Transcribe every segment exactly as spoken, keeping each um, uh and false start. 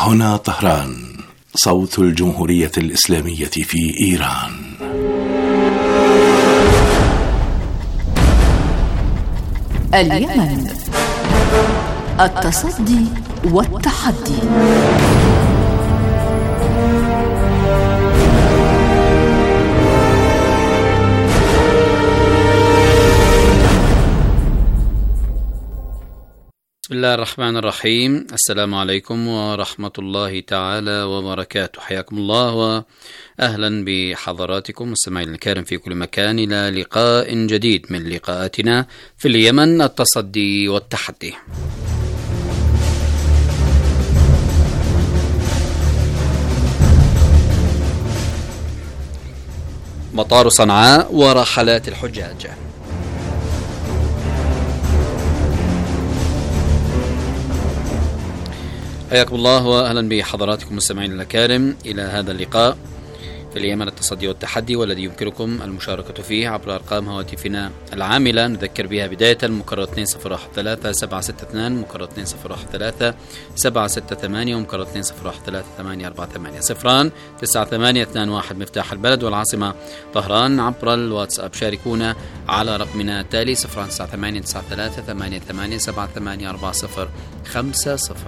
هنا طهران، صوت الجمهورية الإسلامية في إيران. اليمن، التصدي والتحدي. بسم الله الرحمن الرحيم. السلام عليكم ورحمة الله تعالى وبركاته. حياكم الله وأهلا بحضراتكم مستمعين الكرام في كل مكان إلى لقاء جديد من لقاءاتنا في اليمن، التصدي والتحدي. مطار صنعاء ورحلات الحجاج. حياكم الله واهلا بحضراتكم مستمعين الكرام الى هذا اللقاء في اليمن، التصدي والتحدي، والذي يمكنكم المشاركة فيه عبر ارقام هواتفنا العاملة. نذكر بها بداية مكرر اثنين صفر واحد ثلاثة سبعة ستة اثنين، مكرر اثنين صفر واحد ثلاثة سبعة ستة ثمانية، ومكرر اثنين صفر واحد ثلاثة ثمانية أربعة ثمانية صفران تسعة ثمانية اثنان واحد مفتاح البلد والعاصمة طهران. عبر الواتساب شاركونا على رقمنا التالي صفر تسعة ثمانية تسعة ثلاثة ثمانية ثمانية سبعة ثمانية أربعة صفر خمسة صفر.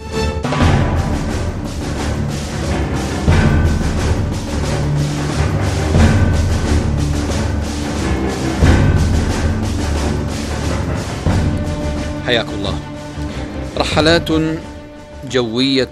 حياكم الله. رحلات جوية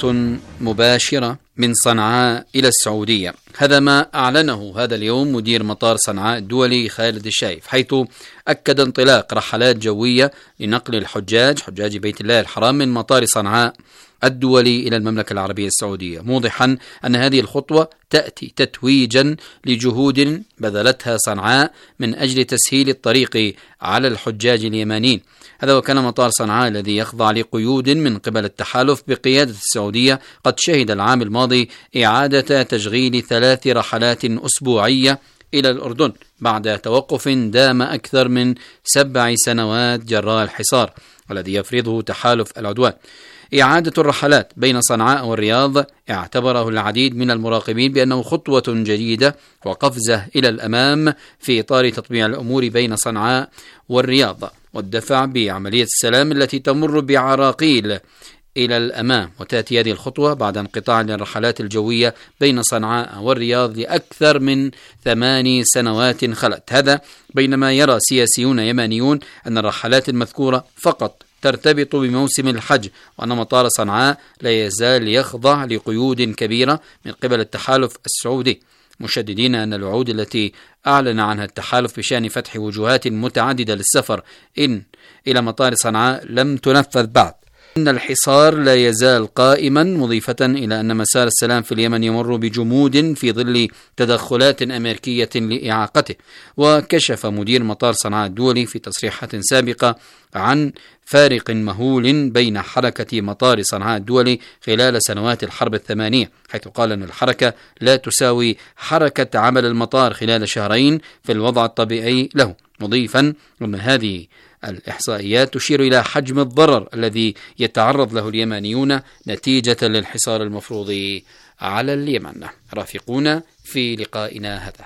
مباشرة من صنعاء إلى السعودية، هذا ما أعلنه هذا اليوم مدير مطار صنعاء الدولي خالد الشايف، حيث أكد انطلاق رحلات جوية لنقل الحجاج حجاج بيت الله الحرام من مطار صنعاء الدولي إلى المملكة العربية السعودية، موضحا أن هذه الخطوة تأتي تتويجا لجهود بذلتها صنعاء من أجل تسهيل الطريق على الحجاج اليمانيين. هذا وكان مطار صنعاء الذي يخضع لقيود من قبل التحالف بقيادة السعودية قد شهد العام الماضي إعادة تشغيل ثلاث رحلات أسبوعية إلى الأردن بعد توقف دام أكثر من سبع سنوات جراء الحصار والذي يفرضه تحالف العدوان. إعادة الرحلات بين صنعاء والرياض اعتبره العديد من المراقبين بأنه خطوة جديدة وقفزة إلى الأمام في إطار تطبيع الأمور بين صنعاء والرياض والدفع بعملية السلام التي تمر بعراقيل إلى الأمام. وتأتي هذه الخطوة بعد انقطاع للرحلات الجوية بين صنعاء والرياض لأكثر من ثماني سنوات خلت. هذا بينما يرى سياسيون يمانيون أن الرحلات المذكورة فقط ترتبط بموسم الحج، وأن مطار صنعاء لا يزال يخضع لقيود كبيرة من قبل التحالف السعودي، مشددين أن الوعود التي أعلن عنها التحالف بشأن فتح وجهات متعددة للسفر إن إلى مطار صنعاء لم تنفذ بعد، إن الحصار لا يزال قائما، مضيفة إلى أن مسار السلام في اليمن يمر بجمود في ظل تدخلات أمريكية لإعاقته. وكشف مدير مطار صنعاء الدولي في تصريحات سابقة عن فارق مهول بين حركة مطار صنعاء الدولي خلال سنوات الحرب الثمانية، حيث قال أن الحركة لا تساوي حركة عمل المطار خلال شهرين في الوضع الطبيعي له، مضيفا أن هذه الإحصائيات تشير إلى حجم الضرر الذي يتعرض له اليمانيون نتيجة للحصار المفروض على اليمن. رافقونا في لقائنا هذا.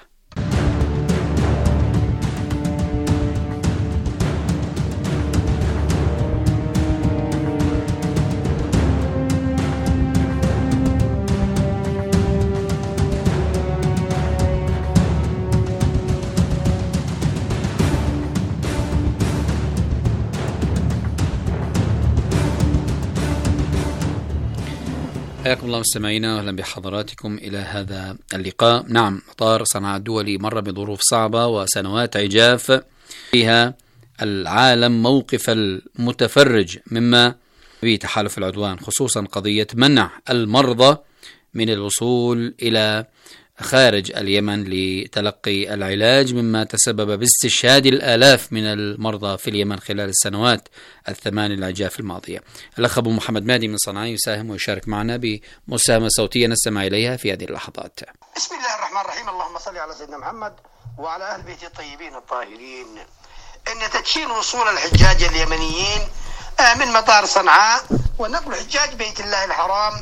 حياكم الله مستمعينا واهلا بحضراتكم الى هذا اللقاء. نعم، مطار صنعاء الدولي مر بظروف صعبة وسنوات عجاف فيها العالم موقف المتفرج مما بتحالف العدوان، خصوصا قضية منع المرضى من الوصول الى خارج اليمن لتلقي العلاج، مما تسبب باستشهاد الآلاف من المرضى في اليمن خلال السنوات الثمان العجاف الماضية. الأخ أبو محمد مهدي من صنعاء يساهم ويشارك معنا بمساهمة صوتية نستمع إليها في هذه اللحظات. بسم الله الرحمن الرحيم. اللهم صل على سيدنا محمد وعلى أهل بيته الطيبين الطاهرين. إن تدشين وصول الحجاج اليمنيين من مطار صنعاء ونقل حجاج بيت الله الحرام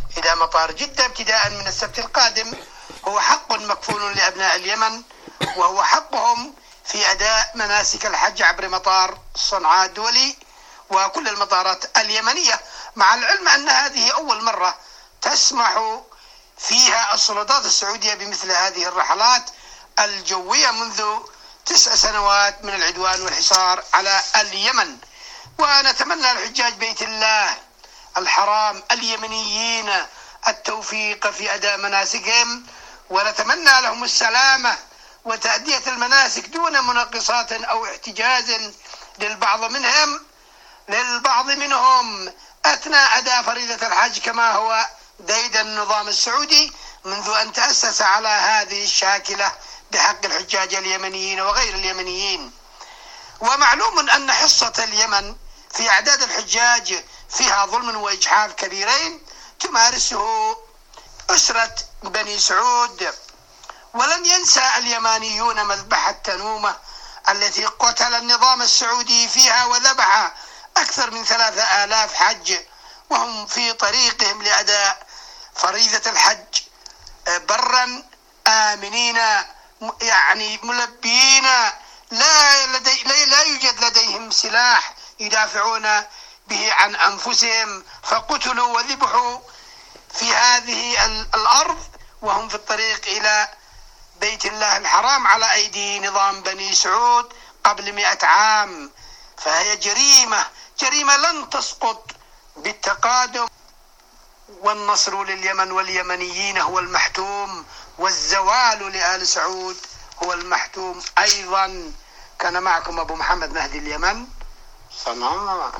إلى مطار جدة ابتداء من السبت القادم هو حق مكفول لأبناء اليمن، وهو حقهم في أداء مناسك الحج عبر مطار صنعاء الدولي وكل المطارات اليمنية، مع العلم أن هذه أول مرة تسمح فيها السلطات السعودية بمثل هذه الرحلات الجوية منذ تسع سنوات من العدوان والحصار على اليمن. ونتمنى لحجاج بيت الله الحرام اليمنيين التوفيق في أداء مناسكهم، ونتمنى لهم السلامة وتأدية المناسك دون منقصات أو احتجاز للبعض منهم للبعض منهم أثناء أداء فريضة الحج، كما هو ديد النظام السعودي منذ أن تأسس على هذه الشاكلة بحق الحجاج اليمنيين وغير اليمنيين. ومعلوم أن حصة اليمن في أعداد الحجاج فيها ظلم وإجحاف كبيرين تمارسه أسرة بني سعود. ولن ينسى اليمانيون مذبحة تنومة التي قتل النظام السعودي فيها وذبح أكثر من ثلاثة آلاف حج وهم في طريقهم لأداء فريضة الحج برا آمنين، يعني ملبيين، لا, لدي لا يوجد لديهم سلاح يدافعون به عن أنفسهم، فقتلوا وذبحوا في هذه الأرض وهم في الطريق إلى بيت الله الحرام على أيدي نظام بني سعود قبل مئة عام. فهي جريمة جريمة لن تسقط بالتقادم، والنصر لليمن واليمنيين هو المحتوم، والزوال لآل سعود هو المحتوم أيضا. كان معكم أبو محمد مهدي اليمن، صنعاء.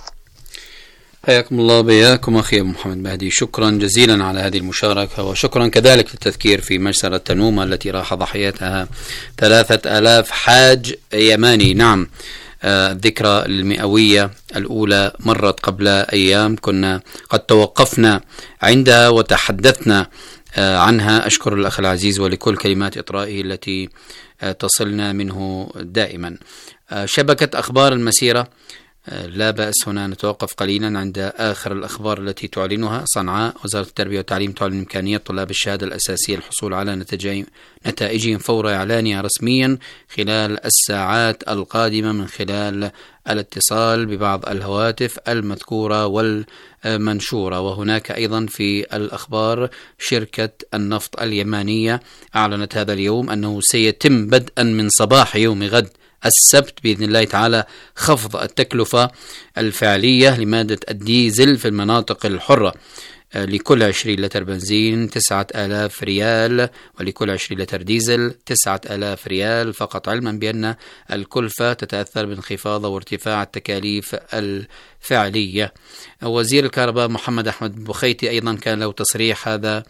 حياكم الله بياكم أخي أبو محمد مهدي، شكرا جزيلا على هذه المشاركة، وشكرا كذلك للتذكير في مجزرة تنومة التي راح ضحيتها ثلاثة آلاف حاج يماني. نعم، الذكرى المئوية الأولى مرت قبل أيام، كنا قد توقفنا عندها وتحدثنا عنها. أشكر الأخ العزيز ولكل كلمات إطرائه التي تصلنا منه دائما. شبكة أخبار المسيرة، لا بأس هنا نتوقف قليلا عند آخر الأخبار التي تعلنها. صنعاء، وزارة التربية والتعليم تعلن إمكانية طلاب الشهادة الأساسية الحصول على نتائجهم فور إعلانها رسميا خلال الساعات القادمة من خلال الاتصال ببعض الهواتف المذكورة والمنشورة. وهناك أيضا في الأخبار شركة النفط اليمانية أعلنت هذا اليوم أنه سيتم بدءا من صباح يوم غد السبت بإذن الله تعالى خفض التكلفة الفعلية لمادة الديزل في المناطق الحرة. لكل عشرين لتر بنزين تسعة آلاف ريال، ولكل عشرين لتر ديزل تسعة آلاف ريال فقط، علما بأن الكلفة تتأثر بانخفاض وارتفاع التكاليف الفعلية. وزير الكهرباء محمد أحمد البخيتي أيضا كان له تصريح هذا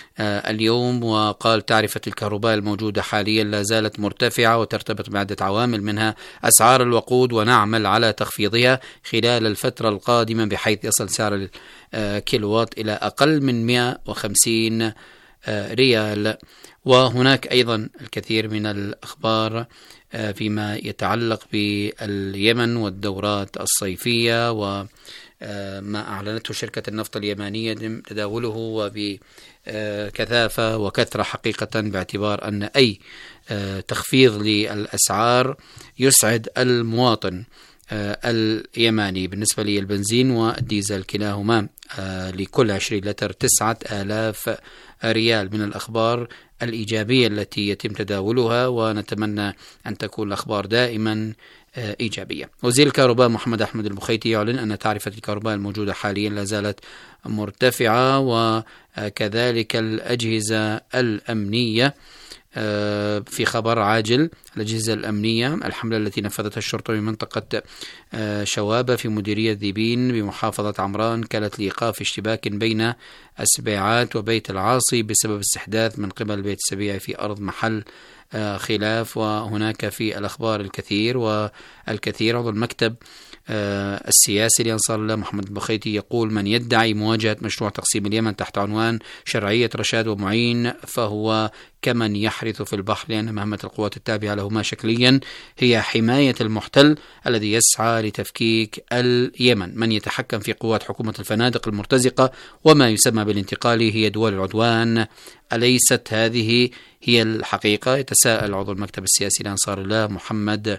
اليوم، وقال تعرفة الكهرباء الموجودة حاليا لا زالت مرتفعة وترتبط بعدة عوامل منها أسعار الوقود، ونعمل على تخفيضها خلال الفترة القادمة بحيث يصل سعر الكيلووات إلى أقل من مئة وخمسين ريال. وهناك أيضا الكثير من الأخبار فيما يتعلق باليمن والدورات الصيفية و ما أعلنته شركة النفط اليمانية تداوله وبكثافة وكثرة حقيقة، باعتبار أن أي تخفيض للأسعار يسعد المواطن اليماني. بالنسبة للبنزين والديزل كلاهما لكل عشرين لتر تسعة آلاف ريال. من الأخبار الإيجابية التي يتم تداولها، ونتمنى أن تكون الأخبار دائما إيجابية. وزير الكهرباء محمد أحمد البخيتي يعلن أن تعرفة الكهرباء الموجودة حاليا لا زالت مرتفعة، وكذلك الأجهزة الأمنية. في خبر عاجل، الأجهزة الأمنية، الحملة التي نفذتها الشرطة بمنطقة شوابة في مديرية ذيبين بمحافظة عمران كانت لإيقاف اشتباك بين السبيعات وبيت العاصي بسبب استحداث من قبل بيت السبيعي في أرض محل خلاف. وهناك في الأخبار الكثير والكثير. عضو المكتب السياسي لأنصار الله محمد البخيتي يقول: من يدعي مواجهة مشروع تقسيم اليمن تحت عنوان شرعية رشاد ومعين فهو كمن يحرث في البحر، لأن مهمة القوات التابعة لهما شكليا هي حماية المحتل الذي يسعى لتفكيك اليمن. من يتحكم في قوات حكومة الفنادق المرتزقة وما يسمى بالانتقال هي دول العدوان، أليست هذه هي الحقيقة؟ يتساءل عضو المكتب السياسي لأنصار الله محمد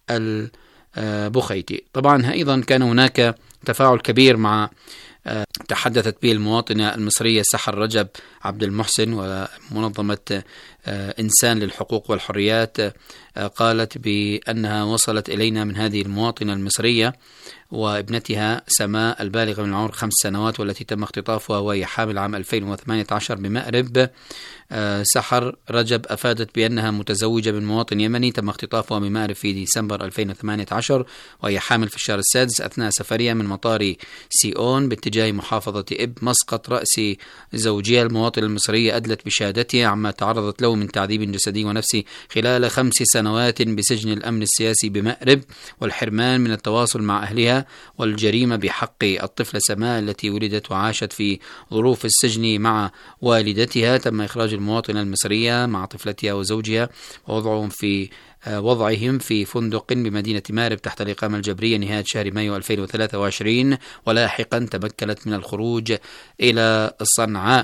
البخيتي. طبعا أيضا كان هناك تفاعل كبير مع تحدثت به المواطنة المصرية سحر رجب عبد المحسن ومنظمة إنسان للحقوق والحريات، قالت بأنها وصلت إلينا من هذه المواطنة المصرية وابنتها سماء البالغة من العمر خمس سنوات والتي تم اختطافها وهي حامل عام ألفين وثمانية عشر بمأرب. سحر رجب أفادت بأنها متزوجة من مواطن يمني تم اختطافها بمأرب في ديسمبر ألفين وثمانية عشر وهي حامل في الشهر السادس أثناء سفرها من مطار سيئون باتجاه محافظة إب. مسقط رأس زوجها المواطنة المصرية أدلت بشهادتها عما تعرضت له من تعذيب جسدي ونفسي خلال خمس سنوات بسجن الأمن السياسي بمأرب والحرمان من التواصل مع أهلها والجريمة بحق الطفلة سماء التي ولدت وعاشت في ظروف السجن مع والدتها. تم إخراج المواطنة المصرية مع طفلتها وزوجها ووضعهم في وضعهم في فندق بمدينة مأرب تحت الإقامة الجبرية نهاية شهر مايو ألفين وثلاثة وعشرين، ولاحقا تمكنت من الخروج إلى صنعاء.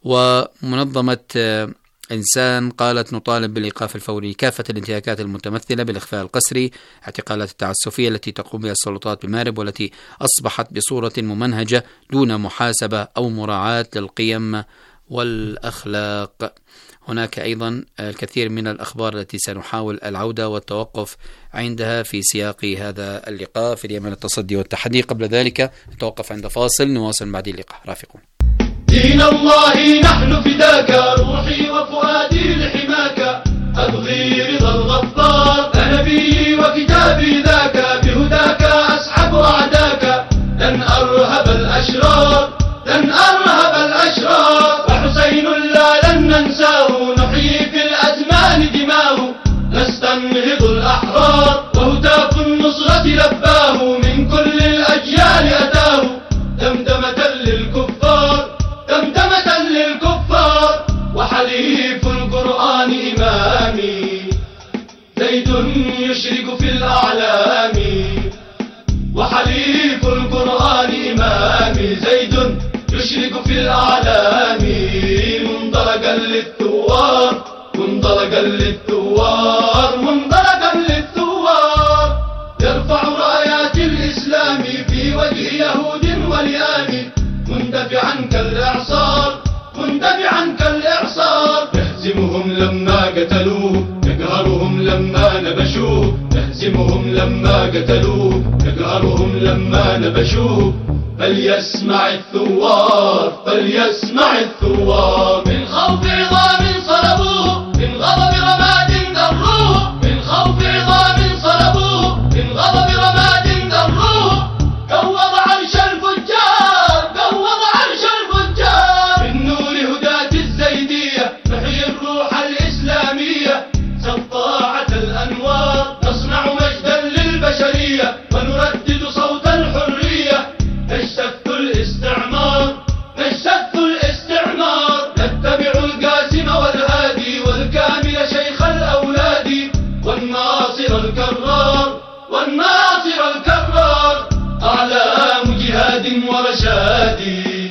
ومنظمة إنسان قالت: نطالب بالإيقاف الفوري لكافة الانتهاكات المتمثلة بالإخفاء القسري، اعتقالات التعسفية التي تقوم بها السلطات بمأرب والتي أصبحت بصورة ممنهجة دون محاسبة أو مراعاة للقيم والأخلاق. هناك أيضا الكثير من الأخبار التي سنحاول العودة والتوقف عندها في سياق هذا اللقاء في اليمن التصدي والتحدي. قبل ذلك نتوقف عند فاصل، نواصل بعد اللقاء. رافقون. دين الله نحن فداك، روحي وفؤادي لحماك، أبغي رضا الغفار، نبيي وكتابي ذاك، بهداك أسحب أعداك، لن أرهب الأشرار، لن أرهب الأشرار، وحسين لا لن ننساه، نحيي في الأزمان دماه، نستنهض الأحرار، وهتاف النصرة لباه، من كل الأجيال أتاه، دمدمة للكفار، دمدمة للكفار، وحليف القرآن إمامي، زيد يشرق في الأعلام، وحليف القرآن إمامي، زيد يشرق في الأعلام، منطلقا للثوار، منطلقا للثوار، منطلقا للثوار، يرفع رايات الإسلام في وجه يهود ولئام، مندفعا كالإعصار، مندفعا كالإعصار، يهزمهم لما قتلوه، يقهرهم لما نبشوه، يهزمهم لما قتلوه، يقهرهم لما نبشوه، فليسمع الثوار، فليسمع الثوار، من خوف عظام صلبوه، من غضب رماد ذروه، من خوف عظام صلبوه، من غضب رماد ذروه، قوض عرش الفجار، قوض عرش الفجار، من نور هداة الزيدية نحيي الروح الإسلامية، سطاعة الأنوار، نصنع مجدا للبشرية، ونردد صوت الحرية، نجتث الاستعمار، نجتث الاستعمار، نتبع القاسم والهادي، والكامل شيخ الأولاد، والناصر الكرار، والناصر الكرار، أعلام جهاد ورشاد،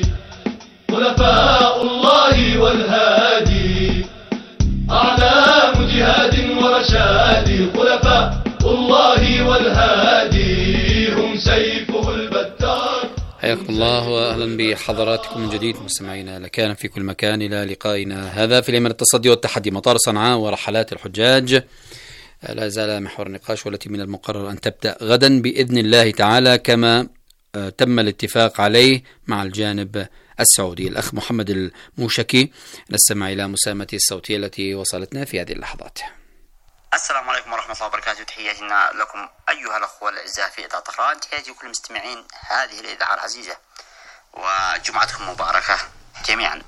خلفاء الله والهادي، أعلام جهاد ورشاد، خلفاء الله والهادي، هم سيفه البتار. حياكم الله وأهلا بحضراتكم من جديد مستمعينا لكان في كل مكان إلى لقائنا هذا في اليمن التصدي والتحدي، مطار صنعاء ورحلات الحجاج لا زال محور النقاش، والتي من المقرر أن تبدأ غدا بإذن الله تعالى كما تم الاتفاق عليه مع الجانب السعودي. الأخ محمد الموشكي نستمع إلى مساهمته الصوتية التي وصلتنا في هذه اللحظات. السلام عليكم ورحمة الله وبركاته، تحياتنا لكم أيها الأخوة الأعزاء في إذاعة طهران، تحياتي لكل المستمعين هذه الإذاعة العزيزة، وجمعتكم مباركة جميعا.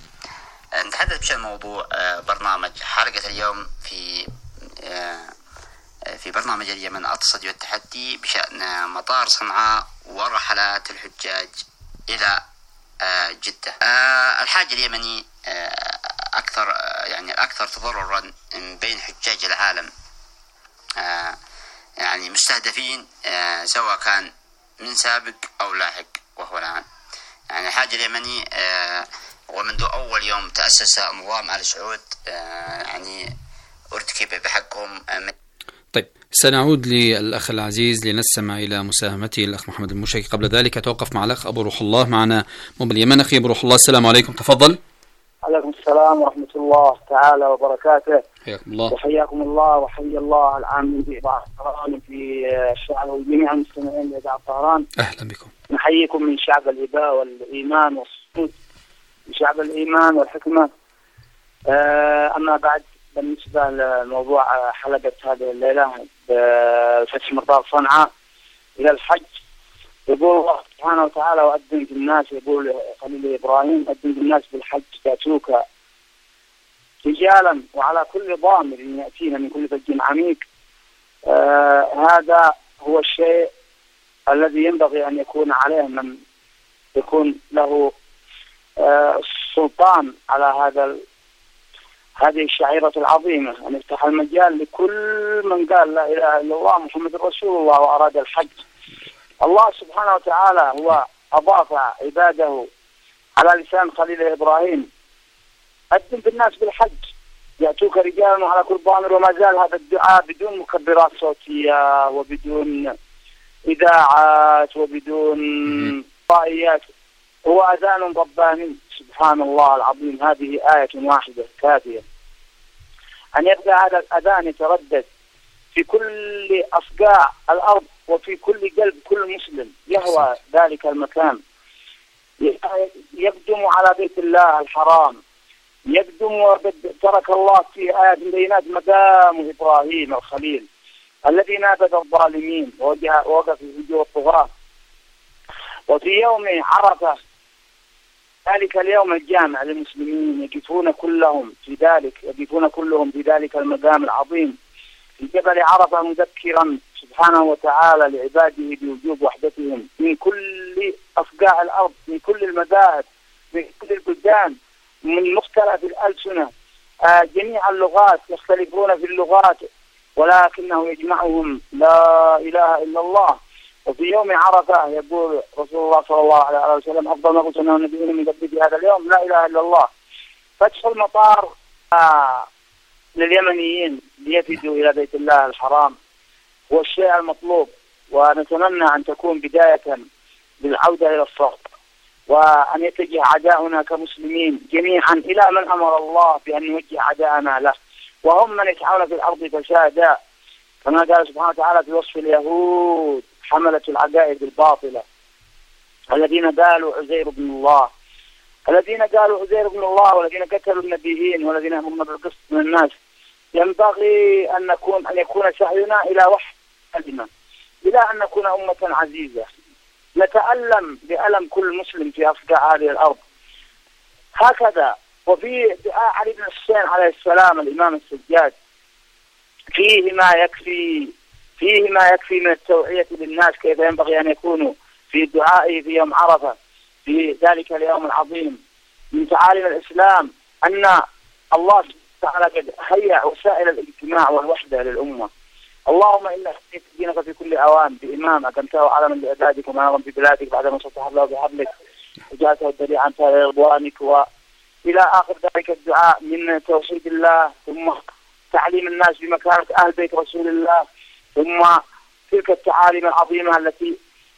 نتحدث بشأن موضوع برنامج حلقة اليوم في في برنامج اليمن التصدي والتحدي بشأن مطار صنعاء ورحلات الحجاج إلى جدة. الحاج اليمني أكثر يعني الأكثر تضررا بين حجاج العالم، يعني مستهدفين سواء كان من سابق أو لاحق وهو الآن. يعني الحاج اليمني ومنذ أول يوم تأسس نظام آل سعود يعني ارتكب بحقهم. طيب سنعود للأخ العزيز لنستمع إلى مساهمته الأخ محمد المشيكي. قبل ذلك توقف مع الأخ أبو روح الله معنا من اليمن. أخي أبو روح الله السلام عليكم، تفضل. عليكم السلام ورحمة الله تعالى وبركاته. حياكم الله. وحياكم الله وحي الله العاملين في إذاعة طهران في الشعب وجميع المستمعين لإذاعة طهران. أهلا بكم. نحييكم من شعب الإباء والإيمان والصمود، من شعب الإيمان والحكمة. أما بعد، بالنسبة لموضوع حلقة هذه الليلة بفتح مطار صنعاء إلى الحج، يقول الله سبحانه وتعالى: وأذن في الناس، يقول خليل إبراهيم: أذن في الناس بالحج يأتوك رجالا وعلى كل ضامر يأتينا من كل فج عميق. آه هذا هو الشيء الذي ينبغي أن يكون عليه من يكون له آه السلطان على هذا هذه الشعيرة العظيمة، أن يفتح المجال لكل من قال لا إله إلا الله محمد رسول الله وأراد الحج. الله سبحانه وتعالى هو أضاف عباده على لسان خليل إبراهيم: أذن في الناس بالحج يأتوك رجالا وعلى كل ضامر. وما زال هذا الدعاء بدون مكبرات صوتية وبدون إذاعات وبدون طائيات، هو أذان رباني. سبحان الله العظيم، هذه آية واحدة كافية أن يبدأ هذا الأذان يتردد في كل أصقاع الأرض وفي كل قلب كل مسلم يهوى ذلك المكان، يقدم على بيت الله الحرام، يقدم. ترك الله في آيات بينات مقام إبراهيم الخليل الذي نابذ الظالمين ووقف في وجوه الطغاة. وفي يوم عرفة ذلك اليوم الجامع للمسلمين يقفون كلهم في ذلك يقفون كلهم في ذلك المقام العظيم في جبل عرفة، مذكرا سبحانه وتعالى لعباده بوجوب وحدتهم من كل أصقاع الأرض، من كل المذاهب، من كل البلدان، من مختلف الألسنة، آه جميع اللغات، يختلفون في اللغات ولكنه يجمعهم لا إله إلا الله. وفي يوم عرفة يقول رسول الله صلى الله عليه وسلم: أفضل ما قلت أنه النبيين من قبل في هذا اليوم لا إله إلا الله. فتح المطار آه لليمنيين ليفدوا إلى بيت الله الحرام هو الشيء المطلوب، ونتمنى أن تكون بداية بالعودة إلى الصف، وأن يتجه عداؤنا كمسلمين جميعا إلى من أمر الله بأن نوجه عداءنا له، وهم من يسعون في الأرض فسادا، كما قال سبحانه وتعالى في وصف اليهود: حملة العقائد الباطلة الذين قالوا عزير بن الله الذين قالوا عزير بن الله والذين قتلوا النبيين والذين يأمرون بالقسط من الناس. ينبغي أن نكون أن يكون سعينا إلى وحي كلمة، إلى أن نكون أمة عزيزة نتألم بألم كل مسلم في أصقاع هذه الأرض. هكذا. وفي دعاء علي بن الحسين عليه السلام الإمام السجاد فيه ما يكفي فيه ما يكفي من التوعية للناس كيف ينبغي أن يكونوا في دعائه في يوم عرفة في ذلك اليوم العظيم. من تعاليم الإسلام أن الله تعالى قد هيأ وسائل الاجتماع والوحدة للأمة. اللهم إنا نحييك دينك في كل أوان بإمام أقمته علما لعبادك ونارا في بلادك بعد ما ستحب الله بحبلك وجعلته الدليل عن رضوانك، وإلى آخر ذلك الدعاء من توحيد الله، ثم تعليم الناس بمكانة أهل بيت رسول الله، ثم تلك التعاليم العظيمة التي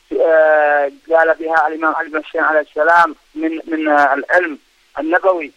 قال بها الإمام علي بن الحسين عليه السلام من من العلم النبوي.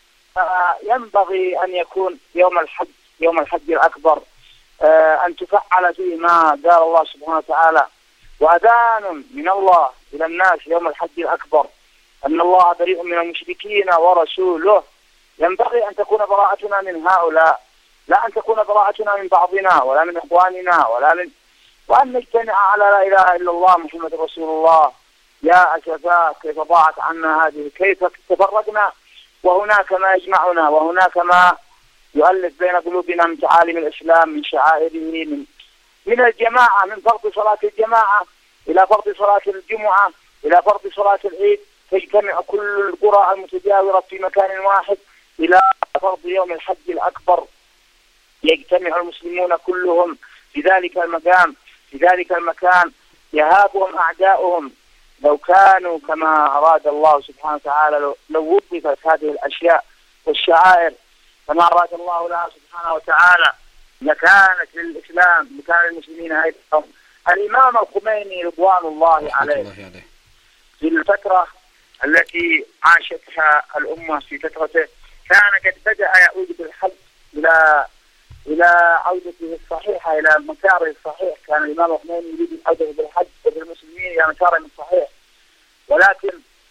ينبغي أن يكون يوم الحج يوم الحج الأكبر أن تفعل فيه ما قال الله سبحانه وتعالى: وأذان من الله إلى الناس يوم الحج الأكبر أن الله بريء من المشركين ورسوله. ينبغي أن تكون براءتنا من هؤلاء، لا أن تكون براءتنا من بعضنا ولا من إخواننا ولا من وأن نجتمع على لا إله إلا الله محمد رسول الله. يا أسفا كيف ضاعت عنا هذه، كيف تفرقنا وهناك ما يجمعنا وهناك ما يؤلف بين قلوبنا من تعاليم الإسلام، من شعائره، من من الجماعة، من فرض صلاة الجماعة إلى فرض صلاة الجمعة إلى فرض صلاة العيد، تجتمع كل القرى المتجاورة في مكان واحد، إلى فرض يوم الحج الأكبر يجتمع المسلمون كلهم في ذلك المكان في ذلك المكان يهابهم أعداؤهم. لو كانوا كما أراد الله سبحانه وتعالى، لو, لو وظفت هذه الأشياء والشعائر كما أراد الله لها سبحانه وتعالى لكانت للإسلام، لكان المسلمين أيضا. الإمام الخميني رضوان الله عليه في الفترة التي عاشتها الأمة في فترته كان قد بدأ يعود بالحج إلى إلى عودته الصحيحة، إلى مساره الصحيح. كان الإمام الخميني يريد العودة بالحج وبالمسلمين إلى مسارهم الصحيح، ولكن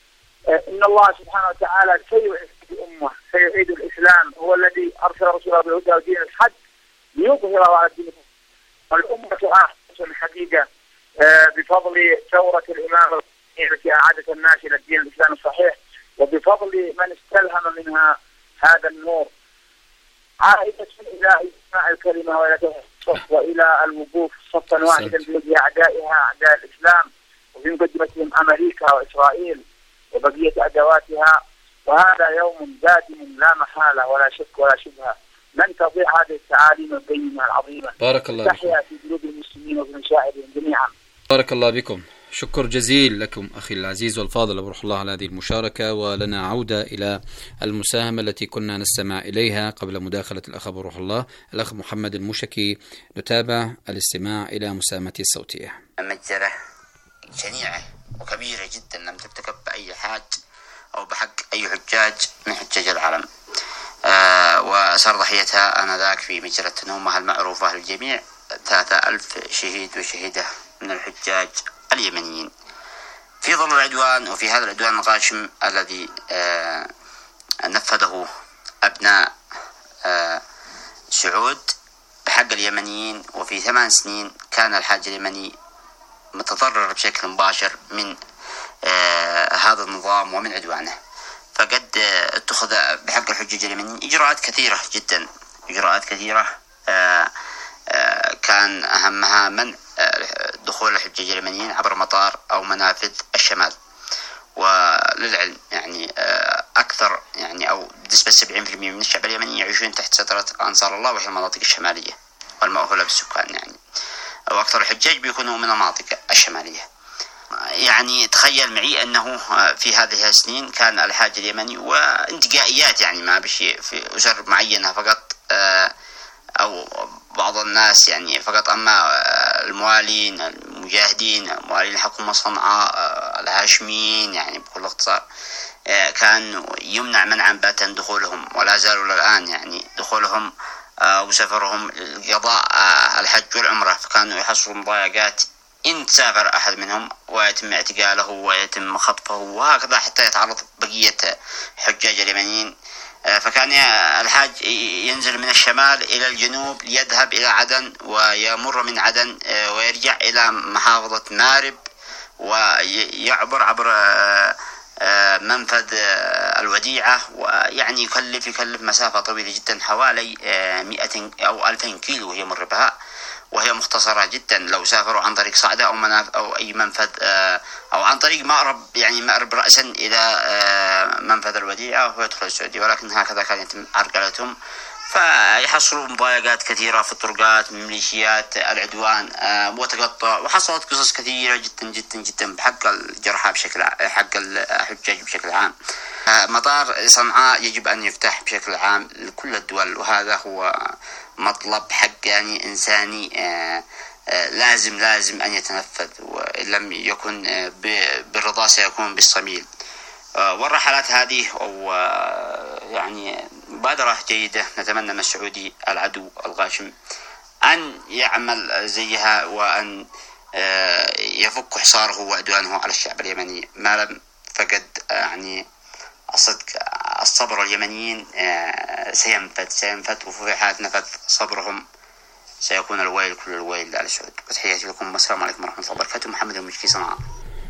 إن الله سبحانه وتعالى سيعيد الأمة، سيعيد الإسلام. هو الذي أرسل رسوله بالهدى ودين الحق ليظهره على الدين، والأمة أحسن حقيقة بفضل ثورة الإمام التي أعادت الناس إلى الدين الإسلام الصحيح، وبفضل من استلهم منها هذا النور، عائدة إلى إسماع الكلمة وإلى الصف وإلى الوقوف صفا واحدا بوجه أعدائها أعداء الإسلام، وفي مقدمتهم أمريكا وإسرائيل وبقية أدواتها. وهذا يوم دادم لا محالة ولا شك ولا شبهة لن تضيع هذه التعاليم القيمة العظيمة. بارك الله بكم. تحيا في قلوب المسلمين وفي مشاعرهم جميعا. بارك الله بكم. شكر جزيل لكم أخي العزيز والفاضل أبو روح الله على هذه المشاركة. ولنا عودة إلى المساهمة التي كنا نستمع إليها قبل مداخلة الأخ أبو روح الله، الأخ محمد المشكي. نتابع الاستماع إلى مساهمته الصوتية. مجزرة شنيعة وكبيرة جدا لم ترتكب بأي حاج أو بحق أي حجاج من حجاج العالم، آه وصار ضحيتها آنذاك في مجزرة تنومة المعروفة للجميع ثلاثة ألف شهيد وشهيدة من الحجاج اليمنيين في ظل العدوان، وفي هذا العدوان الغاشم الذي آه نفذه أبناء آه سعود بحق اليمنيين. وفي ثمان سنين كان الحاج اليمني متضرر بشكل مباشر من آه هذا النظام ومن عدوانه، فقد آه اتخذ بحق الحجاج اليمنيين إجراءات كثيرة جدا، إجراءات كثيرة آه آه كان أهمها منع آه دخول الحجاج اليمنيين عبر مطار أو منافذ الشمال. وللعلم يعني آه أكثر يعني أو نسبة سبعين بالمئة من الشعب اليمني يعيشون تحت سيطرة أنصار الله، وهي المناطق الشمالية والمأهولة بالسكان يعني، وأكثر الحجاج بيكونوا من المناطق الشمالية. يعني تخيل معي أنه في هذه السنين كان الحاج اليمني وانتقائيات، يعني ما بشيء في أسر معينة فقط أو بعض الناس يعني فقط، أما الموالين المجاهدين موالين الحكومة صنعاء الهاشميين يعني بكل اختصار كان يمنع منعا باتا دخولهم، ولا زالوا الآن يعني دخولهم وسفرهم لقضاء الحج والعمرة، فكانوا يحصلوا مضايقات إن سافر أحد منهم ويتم اعتقاله ويتم خطفه، وهكذا حتى يتعرض بقية حجاج اليمنيين. فكان الحاج ينزل من الشمال إلى الجنوب ليذهب إلى عدن، ويمر من عدن ويرجع إلى محافظة مارب، ويعبر عبر منفذ الوديعة، ويعني يكلف يكلف مسافة طويلة جدا حوالي مئة أو ألفين كيلو يمر بها، وهي مختصرة جدا لو سافروا عن طريق صعدة أو مناف أو أي منفذ أو عن طريق مأرب، يعني مأرب رأسا إلى منفذ الوديعة ويدخل السعودية، ولكن هكذا كان يتم عرقلتهم، فيحصلوا مضايقات كثيرة في الطرقات من ميليشيات العدوان وتقطع، وحصلت قصص كثيرة جدا جدا جدا بحق الجرحى بشكل حق الحجاج بشكل عام. مطار صنعاء يجب أن يفتح بشكل عام لكل الدول، وهذا هو مطلب حق يعني إنساني آآ آآ لازم لازم أن يتنفذ، وإن لم يكن بالرضا سيكون بالصميل. والرحلات هذه أو يعني مبادرة جيدة، نتمنى من السعودي العدو الغاشم أن يعمل زيها وأن يفك حصاره وعدوانه على الشعب اليمني، ما لم فقد يعني الصدق الصبر اليمنيين سينفد سينفد وفي حالة نفذ صبرهم سيكون الويل كل الويل على السعود. وتحياتي لكم والسلام عليكم ورحمة الله وبركاته. محمد المشكي صنعاء.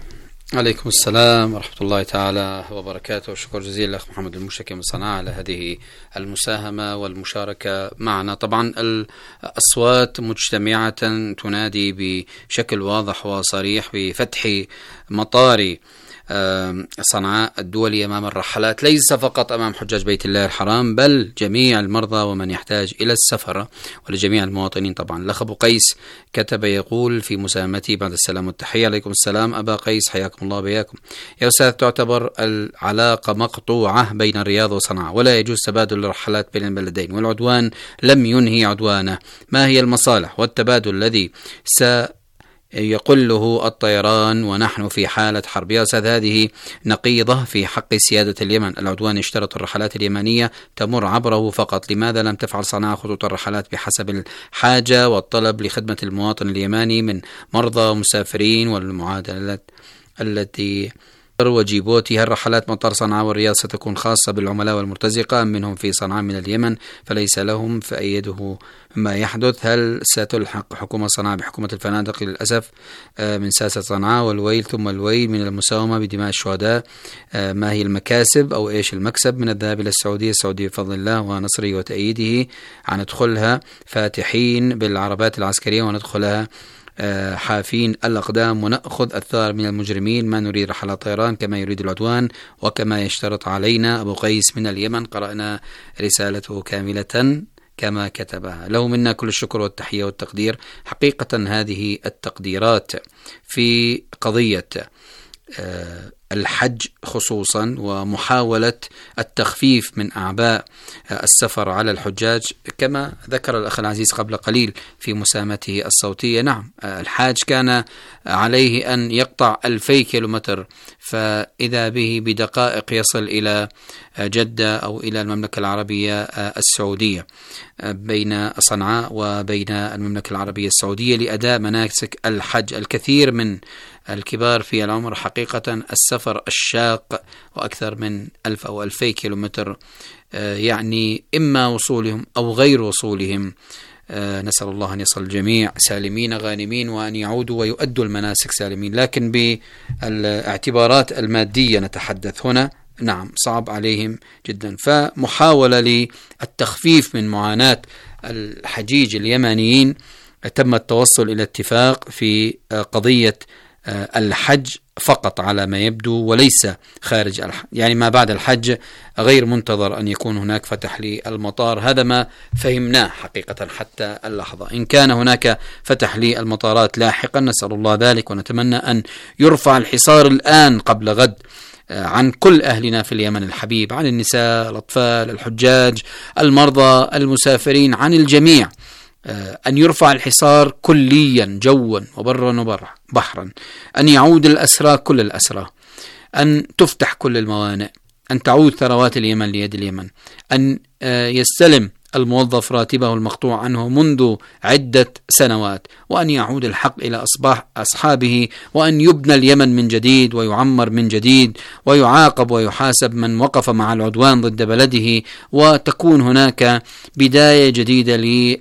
عليكم السلام ورحمة الله تعالى وبركاته. شكرا جزيلا أخ محمد المشتكي من صنعاء على هذه المساهمة والمشاركة معنا. طبعا الأصوات مجتمعة تنادي بشكل واضح وصريح بفتح مطار صنعاء الدولي أمام الرحلات، ليس فقط أمام حجاج بيت الله الحرام بل جميع المرضى ومن يحتاج إلى السفر ولجميع المواطنين. طبعا الأخ أبو قيس كتب يقول في مساهمته بعد السلام والتحية: عليكم السلام أبا قيس، حياكم الله وبياكم. يا أستاذ، تعتبر العلاقة مقطوعة بين الرياض وصنعاء ولا يجوز تبادل الرحلات بين البلدين، والعدوان لم ينهي عدوانه. ما هي المصالح والتبادل الذي س يقله الطيران ونحن في حالة حرب؟ يا أستاذ، هذه نقيضة في حق سيادة اليمن. العدوان اشترط الرحلات اليمنية تمر عبره فقط. لماذا لم تفعل صنعاء خطوط الرحلات بحسب الحاجة والطلب لخدمة المواطن اليماني من مرضى ومسافرين والمعادلات التي وجيبوتي؟ الرحلات مطار صنعاء والرياض ستكون خاصة بالعملاء والمرتزقة منهم في صنعاء من اليمن فليس لهم فأيده ما يحدث. هل ستلحق حكومة صنعاء بحكومة الفنادق للأسف من ساسة صنعاء والويل ثم الويل من المساومة بدماء الشهداء؟ ما هي المكاسب أو إيش المكسب من الذهاب إلى السعودية؟ السعودية بفضل الله ونصره وتأييده ندخلها فاتحين بالعربات العسكرية وندخلها حافين الأقدام ونأخذ الثار من المجرمين. ما نريد رحلات طيران كما يريد العدوان وكما يشترط علينا. أبو قيس من اليمن، قرأنا رسالته كاملة كما كتبها. له منا كل الشكر والتحية والتقدير. حقيقة هذه التقديرات في قضية الحج خصوصا ومحاولة التخفيف من أعباء السفر على الحجاج كما ذكر الأخ العزيز قبل قليل في مساهمته الصوتية. نعم، الحاج كان عليه أن يقطع ألفي كيلومتر فإذا به بدقائق يصل إلى جدة أو إلى المملكة العربية السعودية بين صنعاء وبين المملكة العربية السعودية لأداء مناسك الحج. الكثير من الكبار في العمر حقيقة السفر الشاق وأكثر من ألف أو ألفي كيلومتر يعني إما وصولهم أو غير وصولهم. نسأل الله أن يصل الجميع سالمين غانمين وأن يعودوا ويؤدوا المناسك سالمين. لكن بالاعتبارات المادية نتحدث هنا، نعم صعب عليهم جدا. فمحاولة للتخفيف من معاناة الحجيج اليمنيين تم التوصل إلى اتفاق في قضية الحج فقط على ما يبدو وليس خارج الحج، يعني ما بعد الحج غير منتظر أن يكون هناك فتح للمطار. هذا ما فهمناه حقيقة حتى اللحظة. إن كان هناك فتح للمطارات لاحقا نسأل الله ذلك ونتمنى أن يرفع الحصار الآن قبل غد عن كل أهلنا في اليمن الحبيب، عن النساء، الأطفال، الحجاج، المرضى، المسافرين، عن الجميع، أن يرفع الحصار كليا جوا وبرا وبحرا، أن يعود الأسرى كل الأسرى، أن تفتح كل الموانئ، أن تعود ثروات اليمن ليد اليمن، أن يستلم الموظف راتبه المقطوع عنه منذ عدة سنوات، وأن يعود الحق إلى أصباح أصحابه، وأن يبنى اليمن من جديد ويعمر من جديد ويعاقب ويحاسب من وقف مع العدوان ضد بلده، وتكون هناك بداية جديدة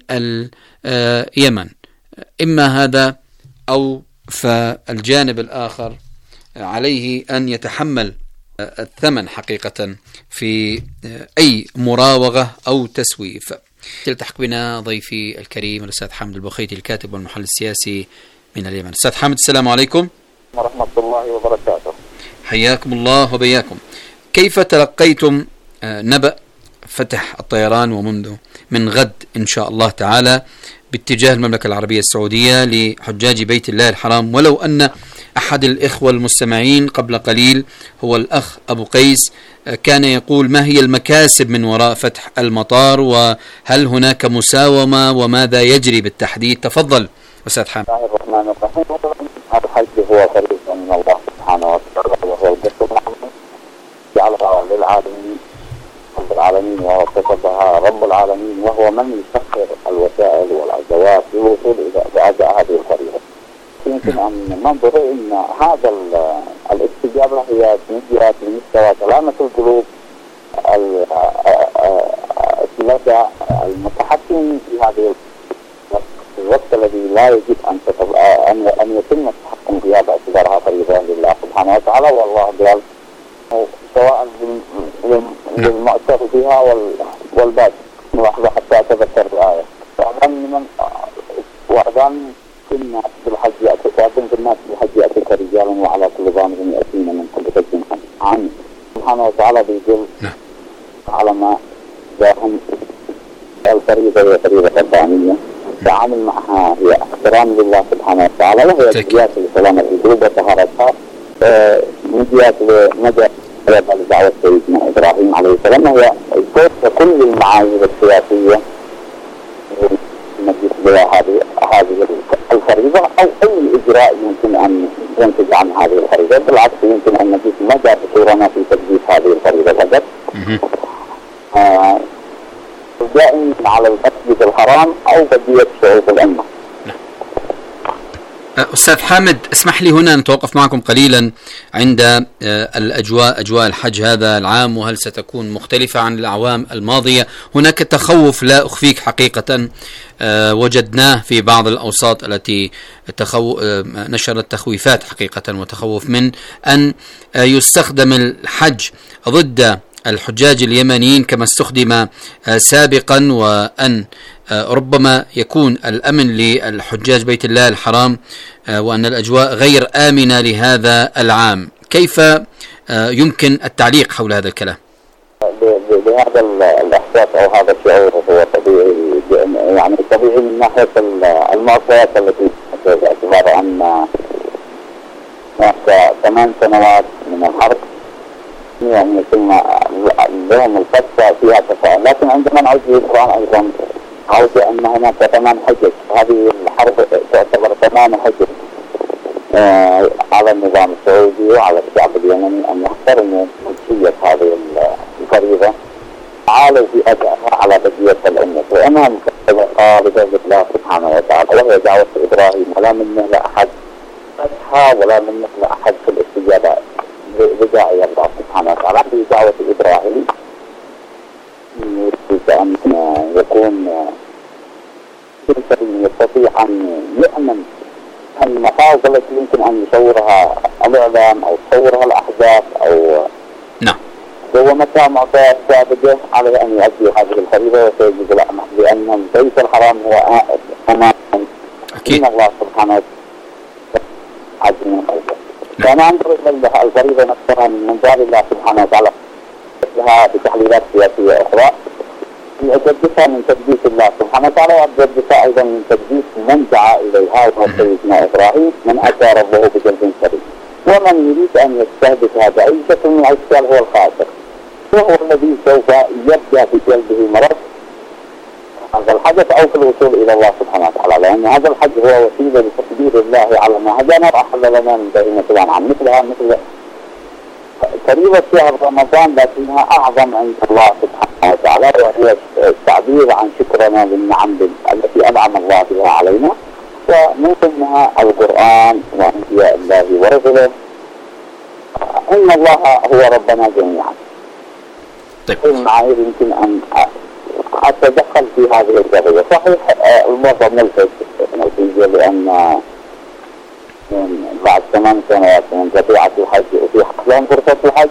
لليمن. إما هذا أو فالجانب الآخر عليه أن يتحمل الثمن حقيقة في أي مراوغة أو تسويف. تلتحق بنا ضيفي الكريم الأستاذ حامد البخيتي الكاتب والمحلل السياسي من اليمن. أستاذ حامد السلام عليكم ورحمة الله وبركاته. حياكم الله وبياكم. كيف تلقيتم نبأ فتح الطيران ومنذ من غد إن شاء الله تعالى باتجاه المملكة العربية السعودية لحجاج بيت الله الحرام، ولو أن أحد الإخوة المستمعين قبل قليل هو الأخ أبو قيس كان يقول ما هي المكاسب من وراء فتح المطار وهل هناك مساومة وماذا يجري بالتحديد؟ تفضل أستاذ حامد. بسم الله الرحمن الرحيم. الحج هو فريضة من الله سبحانه وتعالى وهو القسم العظيم جعلها للعالمين رب العالمين وكتبها رب العالمين، وهو من يسخر الوسائل والأدوات للوصول إلى أداء هذه الفريضة. يمكن أن ننظر أن هذا الاستجابة هي تنجيات لمستوى سلامة القلوب لدى المتحكم في هذه الوقت الذي لا يجب أن أن يتم التحكم فيها باعتبارها فريضة لله سبحانه وتعالى، والله قال سواء للمؤثر فيها والباقي. لحظة حتى أتذكر الآية. وأذن من وأذن في الناس بالحج يأتيك وأذن في الناس بالحج يأتيك رجالا وعلى كل ضامر يأتين من كل فج عن سبحانه وتعالى بيقول على ما جاءهم الفريضة هي فريضة ربانية التعامل معها هي احترام لله سبحانه وتعالى، وهي مجيات لسلامة القلوب وطهارتها، مجيات لمدى دعوة سيدنا إبراهيم عليه السلام، هي كل المعايير السياسية التي بها هذه هذه الفريضة أو أي إجراء يمكن أن ينتج عن هذه الفريضة. بالعكس يمكن أن نجد مدى قصورنا في تثبيت هذه الفريضة فقط. دائما على المسجد الحرام أو بدية شعوب الأمة. أستاذ حامد، اسمح لي هنا نتوقف معكم قليلا عند الأجواء أجواء الحج هذا العام، وهل ستكون مختلفة عن الأعوام الماضية؟ هناك تخوف لا أخفيك حقيقة وجدناه في بعض الأوساط التي تخو... نشرت تخويفات حقيقة وتخوف من أن يستخدم الحج ضد الحجاج اليمنيين كما استخدم سابقا، وأن ربما يكون الأمن للحجاج بيت الله الحرام وأن الأجواء غير آمنة لهذا العام. كيف يمكن التعليق حول هذا الكلام؟ بهذا الإحساس أو هذا الشعور هو طبيعي، يعني طبيعي من ناحية المعطيات التي باعتبار أن هناك ثمان سنوات من الحرب يعني ثم لهم الفترة فيها تفاعل، لكن عندما نعود للقرآن أيضا عود أن هناك ثمان حجج. هذه الحرب تعتبر ثمان حجج آه على النظام السعودي وعلى الشعب اليمني أن يحترموا ملكية هذه الفريضة، عالوا في أدائها على بقية الأمة، وأنهم كتبقى بذلك الله سبحانه وتعالى، وهي دعوة إبراهيم ولا منه لأحد فتحة ولا منه لأحد في الاستجابة بداعي الله سبحانه وتعالى. هذه دعوة إبراهيم يريد أن يكون يستطيع أن يأمن المخاوف التي يمكن أن يصورها الإعلام أو تصورها الأحداث أو نعم. هو متى معطيات سابقة عليه أن يؤدي هذه الفريضة وسيجب الأمر، لأن البيت الحرام هو أمان إن الله سبحانه وتعالى عز من خلقه. فأنا أنظر إلى الفريضة نفسها من منظار الله سبحانه وتعالى لها بتحليلات سياسية أخرى، يجددها من تقديس الله سبحانه وتعالى، ويجددها أيضا من تقديس من دعا إليها وهو سيدنا إبراهيم، من أتى ربه بقلب سليم. ومن يريد أن يستهدفها بأي شكل من الأشكال هو الخاسر، وهو الذي سوف يبدأ في قلبه مرض هذا الحدث أو في الوصول إلى الله سبحانه وتعالى، لأن هذا الحج هو وسيلة لتقدير الله على ما هدانا وأحل لنا من بهيمة الأنعام، مثلها مثل فريضة شهر رمضان لكنها أعظم عند الله سبحانه وتعالى، وهي التعبير عن شكرنا للنعم التي أنعم الله بها علينا، ومن ضمنها القرآن وأنبياء الله ورسله. إن الله هو ربنا جميعا. طيب. المعايير يمكن أن أتدخل في هذه القضية. صحيح الموضوع ملفت نتيجة لأن بعد ثمان سنوات من قطيعة الحج وفي لهم فرصة الحج.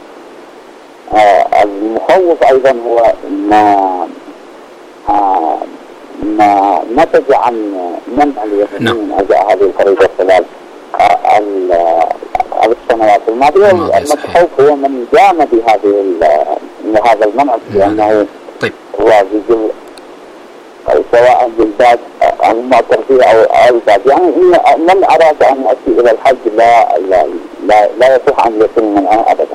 آه المخوف أيضا هو ما آه ما نتج عن منع اليمنيين من أداء هذه الفريضة الثلاث السنوات الماضية. المتخوف هو من قام بهذه هذا المنع، لأنه طيب. هو يقول سواء بالذات المعتر فيه أو البعض، يعني من أراد أن يأتي إلى الحج لا لا لا, لا يصح أن يكون منعه أبدا.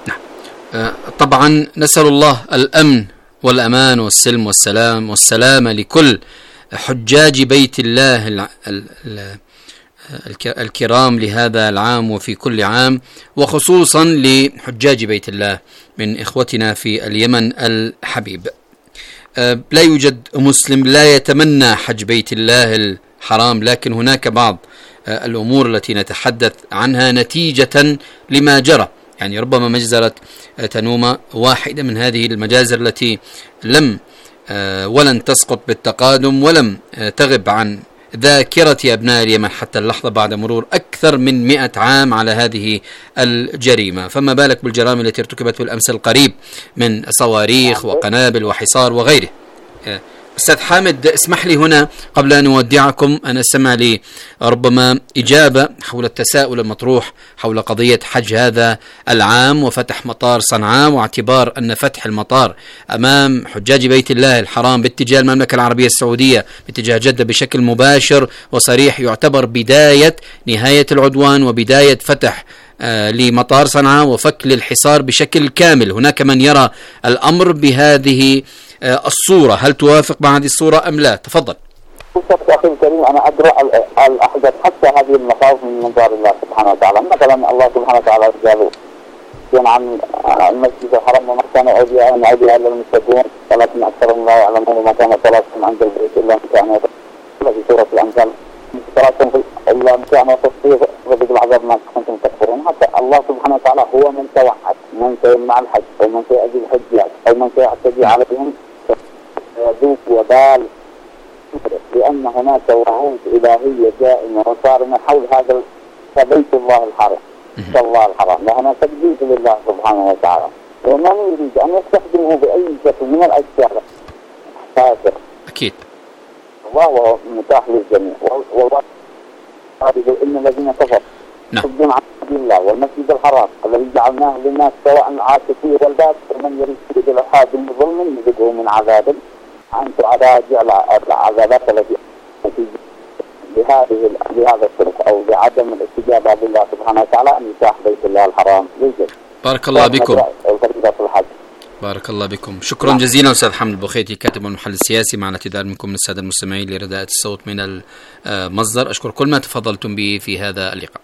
طبعا نسأل الله الأمن والأمان والسلم والسلام والسلامة لكل حجاج بيت الله الكرام لهذا العام وفي كل عام، وخصوصا لحجاج بيت الله من إخوتنا في اليمن الحبيب. لا يوجد مسلم لا يتمنى حج بيت الله الحرام، لكن هناك بعض الأمور التي نتحدث عنها نتيجة لما جرى. يعني ربما مجزرة تنومة واحدة من هذه المجازر التي لم ولن تسقط بالتقادم ولم تغب عن ذاكرة أبناء اليمن حتى اللحظة بعد مرور أكثر من مئة عام على هذه الجريمة، فما بالك بالجرائم التي ارتكبت في الأمس القريب من صواريخ وقنابل وحصار وغيره. أستاذ حامد، اسمح لي هنا قبل أن أودعكم أن أستمع لي ربما إجابة حول التساؤل المطروح حول قضية حج هذا العام وفتح مطار صنعاء، واعتبار أن فتح المطار أمام حجاج بيت الله الحرام باتجاه المملكة العربية السعودية باتجاه جدة بشكل مباشر وصريح يعتبر بداية نهاية العدوان وبداية فتح آه لمطار صنعاء وفك للحصار بشكل كامل. هناك من يرى الأمر بهذه الصورة، هل توافق مع هذه الصورة أم لا؟ تفضل. أخي الكريم، أنا أدرى الأحداث حتى هذه المخاوف من منظار الله سبحانه وتعالى. مثلا الله سبحانه وتعالى قالوا كان عن المسجد الحرام وما كان أودياء أن أودياء إلا المتقون ولكن أكثرهم لا يعلمون وما كان صلاتهم عند البيت إلا مكان في سورة الأنفال صلاتهم إلا مكان وتصفيق وذكر العذاب ما كنتم تكفرون. حتى الله سبحانه وتعالى هو من توحد، من سيمنع الحج أو من سيأذي الحجاج أو من سيعتدي عليهم يذوق وبال، لأن هناك وعود إلهية دائمة وصارمة حول هذا بيت الله الحرام الله الحرام، لأنه تقديس لله سبحانه وتعالى ومن يريد أن يستخدمه بأي شكل من الأشكال خاسر أكيد، وهو متاح للجميع. والله إن الذين كفروا يصدون عن سبيل الله والمسجد الحرام الذي جعلناه للناس سواء عاش فيه والباد ومن يريد بالإلحاد بظلم يذقه من عذاب أنت على جعل العذابات التي بهذه بهذا الطرق أو بعدم الاستجابة لله سبحانه وتعالى أن يفتح بيت الله الحرام للجميع. بارك الله بكم. بارك الله بكم. شكرا جزيلا أستاذ حامد البخيتي كاتب المحلل السياسي، مع الاعتذار منكم من السادة المستمعين لرداءة الصوت من المصدر. أشكر كل ما تفضلتم به في هذا اللقاء.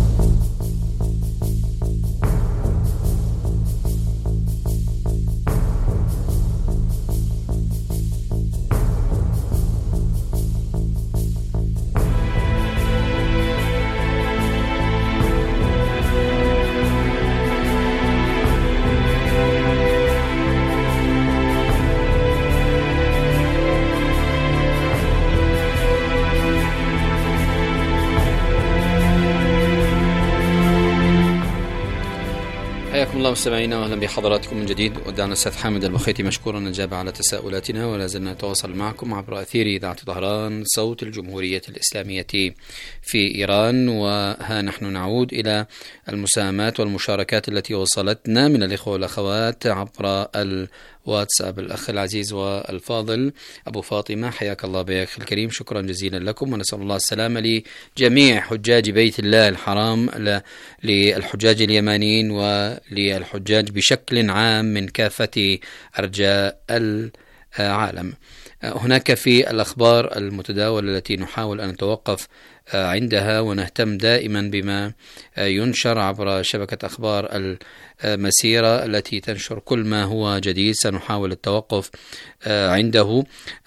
حياكم الله مستمعينا واهلا بحضراتكم من جديد. ودعنا الأستاذ حامد البخيتي مشكورا أجاب على تساؤلاتنا، ولا زلنا نتواصل معكم عبر أثير إذاعة طهران صوت الجمهورية الإسلامية في إيران. وها نحن نعود إلى المساهمات والمشاركات التي وصلتنا من الإخوة والأخوات عبر الواتساب. الأخ العزيز والفاضل أبو فاطمة، حياك الله بأخي الكريم، شكرا جزيلا لكم، ونسأل الله السلامة لجميع حجاج بيت الله الحرام، للحجاج اليمانيين وللحجاج بشكل عام من كافة أرجاء العالم. هناك في الأخبار المتداولة التي نحاول أن نتوقف عندها ونهتم دائما بما ينشر عبر شبكة أخبار المسيرة التي تنشر كل ما هو جديد، سنحاول التوقف عنده.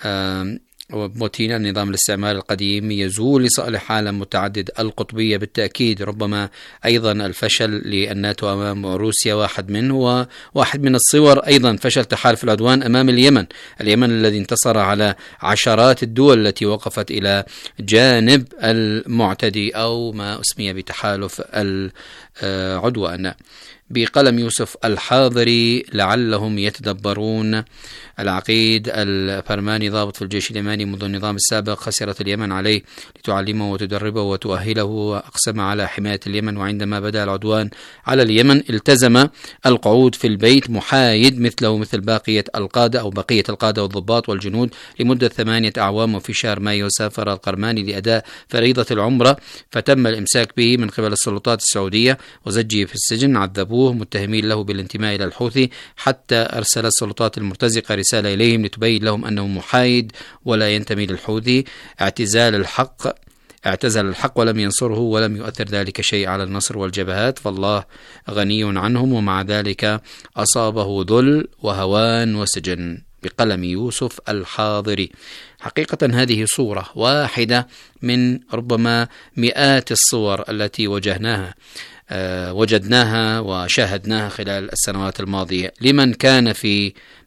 وبوتين النظام الاستعماري القديم يزول لصالح عالم متعدد القطبية بالتأكيد، ربما أيضا الفشل للناتو أمام روسيا واحد منه، وواحد من الصور أيضا فشل تحالف العدوان أمام اليمن اليمن الذي انتصر على عشرات الدول التي وقفت إلى جانب المعتدي أو ما أسمي بتحالف العدوان. بقلم يوسف الحاضري، لعلهم يتدبرون. العقيد البرماني ضابط في الجيش اليماني منذ النظام السابق، خسرت اليمن عليه لتعلمه وتدربه وتؤهله، وأقسم على حماية اليمن، وعندما بدأ العدوان على اليمن التزم القعود في البيت محايد مثله مثل باقية القادة أو بقية القادة والضباط والجنود لمدة ثمانية أعوام. وفي شهر مايو سافر القرماني لأداء فريضة العمرة، فتم الإمساك به من قبل السلطات السعودية وزجه في السجن، عذبوه متهمين له بالانتماء إلى الحوثي، حتى أرسل السلطات المرتزقة رسالة إليهم لتبين لهم أنه محايد ولا ينتمي للحوثي. اعتزال الحق اعتزل الحق ولم ينصره، ولم يؤثر ذلك شيء على النصر والجبهات، فالله غني عنهم، ومع ذلك أصابه ذل وهوان وسجن. بقلم يوسف الحاضري. حقيقة هذه صورة واحدة من ربما مئات الصور التي وجهناها أه وجدناها وشاهدناها خلال السنوات الماضية لمن كان في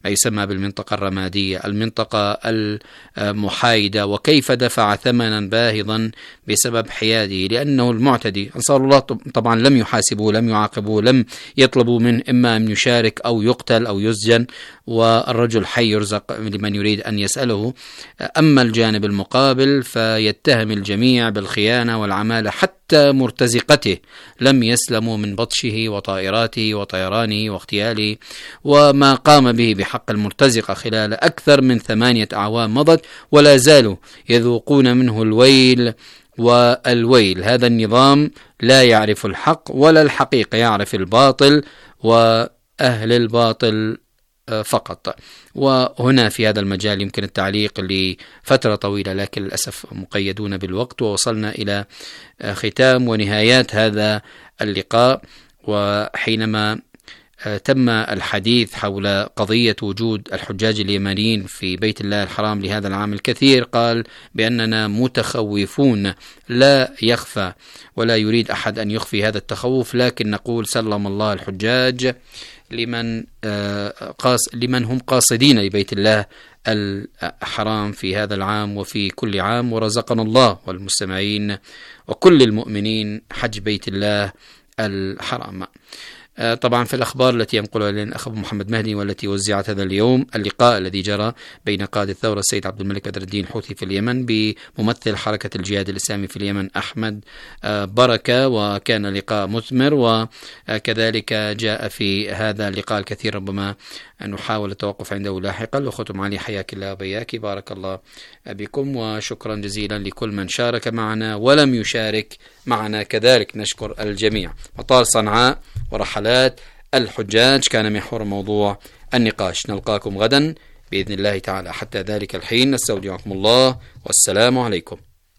ما يسمى بالمنطقة الرمادية، المنطقة المحايدة، وكيف دفع ثمنا باهظا بسبب حياده، لأنه المعتدي أنصار الله طبعا لم يحاسبوه، لم يعاقبوه، لم يطلبوا منه إما أن يشارك أو يقتل أو يسجن، والرجل حي يرزق لمن يريد أن يسأله. أما الجانب المقابل فيتهم الجميع بالخيانة والعمالة، حتى مرتزقته لم يسلموا من بطشه وطائراته وطيرانه واغتياله، وما قام به بحق المرتزقة خلال أكثر من ثمانية أعوام مضت، ولا زالوا يذوقون منه الويل والويل. هذا النظام لا يعرف الحق ولا الحقيقة، يعرف الباطل وأهل الباطل فقط. وهنا في هذا المجال يمكن التعليق لفترة طويلة، لكن للأسف مقيدون بالوقت، ووصلنا إلى ختام ونهايات هذا اللقاء. وحينما تم الحديث حول قضية وجود الحجاج اليمنيين في بيت الله الحرام لهذا العام الكثير، قال بأننا متخوفون. لا يخفى ولا يريد أحد أن يخفي هذا التخوف، لكن نقول سلم الله الحجاج لمن قاس لمن هم قاصدين لبيت الله الحرام في هذا العام وفي كل عام، ورزقنا الله والمستمعين وكل المؤمنين حج بيت الله الحرام. طبعا في الأخبار التي ينقلها لنا الأخ محمد مهدي والتي وزعت هذا اليوم، اللقاء الذي جرى بين قائد الثورة السيد عبد الملك بدر الدين الحوثي في اليمن بممثل حركة الجهاد الإسلامي في اليمن أحمد بركة، وكان لقاء مثمر. وكذلك جاء في هذا اللقاء الكثير، ربما نحاول التوقف عنده لاحقا. الأخوة معالي حياك الله وبياك، بارك الله بكم، وشكرا جزيلا لكل من شارك معنا ولم يشارك معنا كذلك، نشكر الجميع. مطار صنعاء ورحلات الحجاج كان محور موضوع النقاش. نلقاكم غدا بإذن الله تعالى، حتى ذلك الحين نستودعكم الله والسلام عليكم.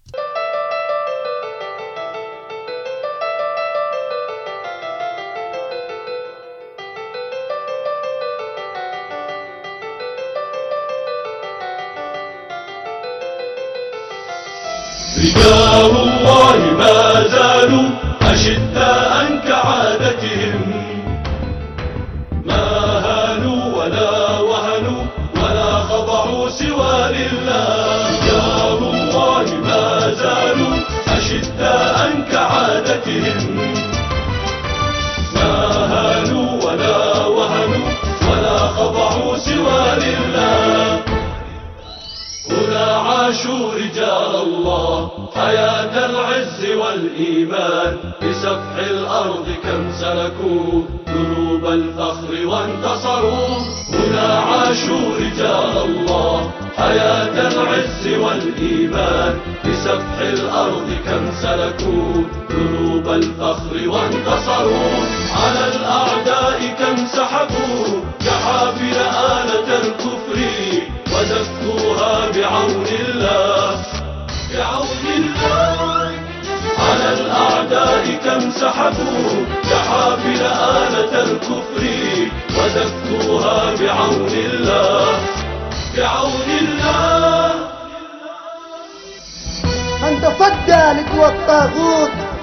رجال الله ما زالوا أشداء كعادتهم، ما هانوا ولا وهنوا ولا خضعوا سوى لله. رجال الله ما زالوا أشداء كعادتهم، ما هانوا ولا وهنوا ولا خضعوا سوى لله. هنا عاشوا رجال الله حياة العز والإيمان، بسفح الأرض كم سلكوا دروب الفخر وانتصروا. هنا عاشوا رجال الله حياة العز والإيمان، بسفح الأرض كم سلكوا دروب الفخر وانتصروا. على الأعداء كم سحبوا كحافل آلة الكفر، وزكوها بعون الله بعون الله. على الأعداء كم سحبوا كحافل آلة الكفر، وزكوها بعون الله بعون الله. من تصدى لقوى الطاغوت